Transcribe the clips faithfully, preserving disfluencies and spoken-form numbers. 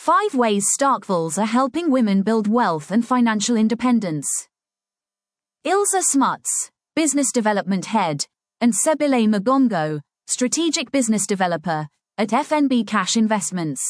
Five ways Starkville are helping women build wealth and financial independence. Ilse Smuts, Business Development Head, and Sebile Magongo, Strategic Business Developer, at F N B Cash Investments.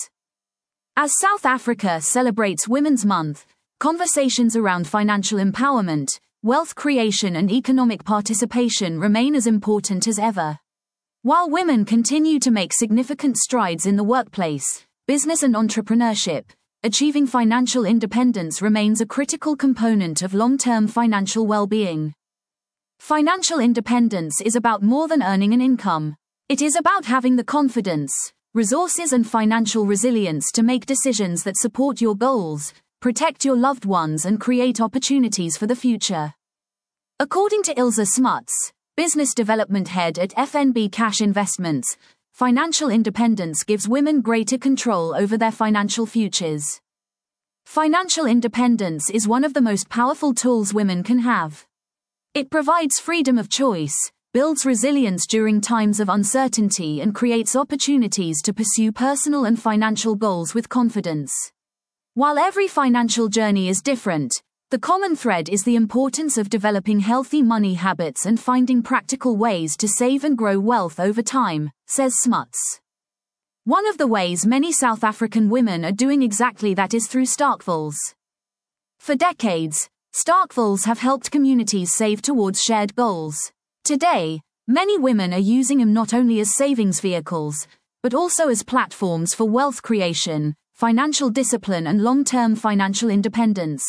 As South Africa celebrates Women's Month, conversations around financial empowerment, wealth creation and economic participation remain as important as ever. While women continue to make significant strides in the workplace, business and entrepreneurship, achieving financial independence remains a critical component of long-term financial well-being. Financial independence is about more than earning an income. It is about having the confidence, resources and financial resilience to make decisions that support your goals, protect your loved ones and create opportunities for the future. According to Ilse Smuts, Business Development Head at F N B Cash Investments, financial independence gives women greater control over their financial futures. Financial independence is one of the most powerful tools women can have. It provides freedom of choice, builds resilience during times of uncertainty and creates opportunities to pursue personal and financial goals with confidence. While every financial journey is different, the common thread is the importance of developing healthy money habits and finding practical ways to save and grow wealth over time, says Smuts. One of the ways many South African women are doing exactly that is through Starkville. For decades, Starkville have helped communities save towards shared goals. Today, many women are using them not only as savings vehicles, but also as platforms for wealth creation, financial discipline and long-term financial independence.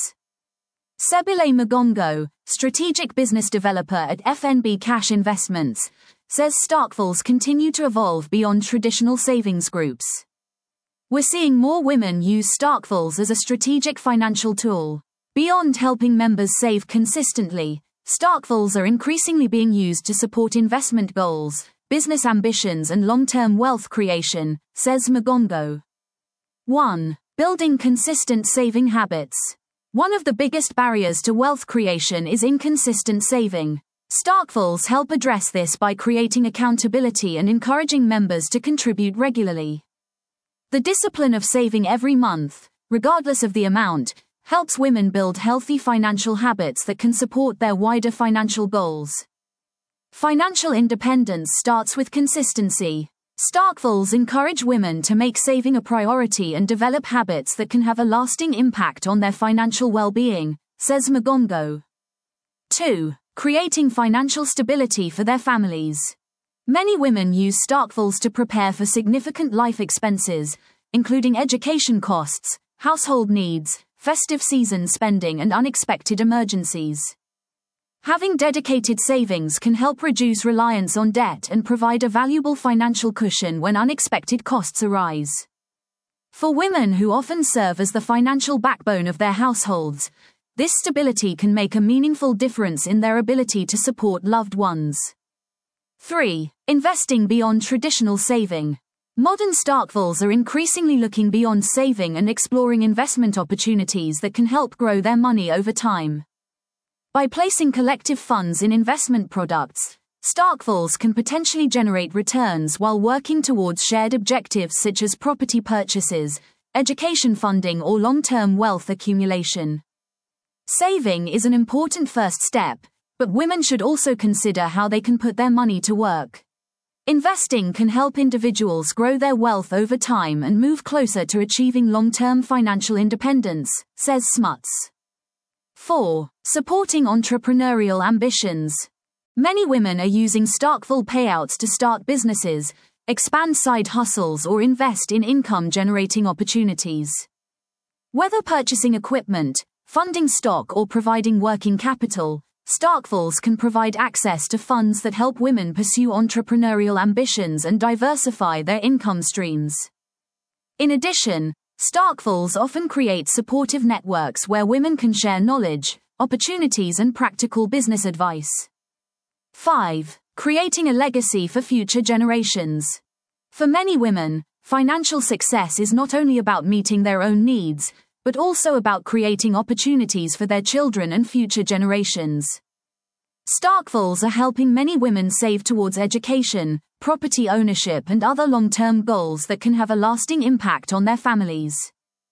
Sebile Magongo, Strategic Business Developer at F N B Cash Investments, says Starkville continue to evolve beyond traditional savings groups. We're seeing more women use Starkville as a strategic financial tool. Beyond helping members save consistently, Starkville are increasingly being used to support investment goals, business ambitions and long-term wealth creation, says Magongo. one. Building consistent saving habits. One of the biggest barriers to wealth creation is inconsistent saving. Starkville help address this by creating accountability and encouraging members to contribute regularly. The discipline of saving every month, regardless of the amount, helps women build healthy financial habits that can support their wider financial goals. Financial independence starts with consistency. Starkville encourage women to make saving a priority and develop habits that can have a lasting impact on their financial well-being, says Magongo. two. Creating financial stability for their families. Many women use Starkville to prepare for significant life expenses, including education costs, household needs, festive season spending and unexpected emergencies. Having dedicated savings can help reduce reliance on debt and provide a valuable financial cushion when unexpected costs arise. For women who often serve as the financial backbone of their households, this stability can make a meaningful difference in their ability to support loved ones. three. Investing beyond traditional saving. Modern Starkville are increasingly looking beyond saving and exploring investment opportunities that can help grow their money over time. By placing collective funds in investment products, Starkville can potentially generate returns while working towards shared objectives such as property purchases, education funding or long-term wealth accumulation. Saving is an important first step, but women should also consider how they can put their money to work. Investing can help individuals grow their wealth over time and move closer to achieving long-term financial independence, says Smuts. four. Supporting entrepreneurial ambitions. Many women are using Starkville payouts to start businesses, expand side hustles or invest in income-generating opportunities. Whether purchasing equipment, funding stock or providing working capital, Starkville can provide access to funds that help women pursue entrepreneurial ambitions and diversify their income streams. In addition, Starkville often create supportive networks where women can share knowledge, opportunities and practical business advice. five. Creating a legacy for future generations. For many women, financial success is not only about meeting their own needs, but also about creating opportunities for their children and future generations. Starkville are helping many women save towards education, property ownership and other long-term goals that can have a lasting impact on their families.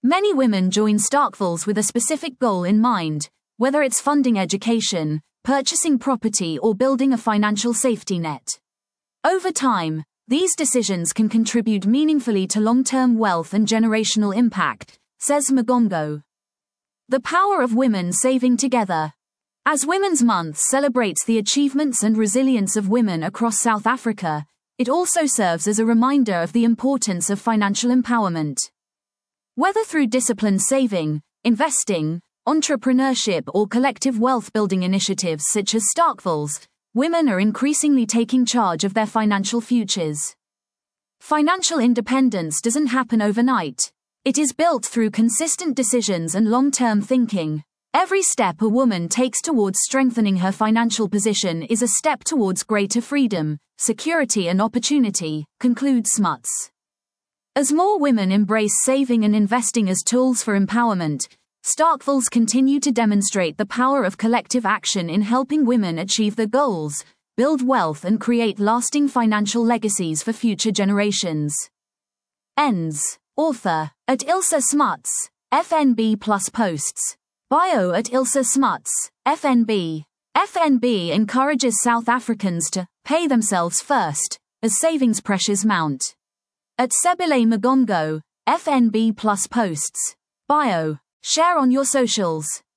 Many women join Starkville with a specific goal in mind, whether it's funding education, purchasing property, or building a financial safety net. Over time, these decisions can contribute meaningfully to long-term wealth and generational impact, says Magongo. The power of women saving together. As Women's Month celebrates the achievements and resilience of women across South Africa, it also serves as a reminder of the importance of financial empowerment. Whether through disciplined saving, investing, entrepreneurship, or collective wealth-building initiatives such as Starkville's, women are increasingly taking charge of their financial futures. Financial independence doesn't happen overnight. It is built through consistent decisions and long-term thinking. Every step a woman takes towards strengthening her financial position is a step towards greater freedom, security, and opportunity, concludes Smuts. As more women embrace saving and investing as tools for empowerment, Starkville continue to demonstrate the power of collective action in helping women achieve their goals, build wealth, and create lasting financial legacies for future generations. Ends. Author, at Ilse Smuts, F N B plus posts. Bio at Ilse Smuts, F N B. F N B encourages South Africans to pay themselves first, as savings pressures mount. At Sebile Magongo, F N B plus posts. Bio. Share on your socials.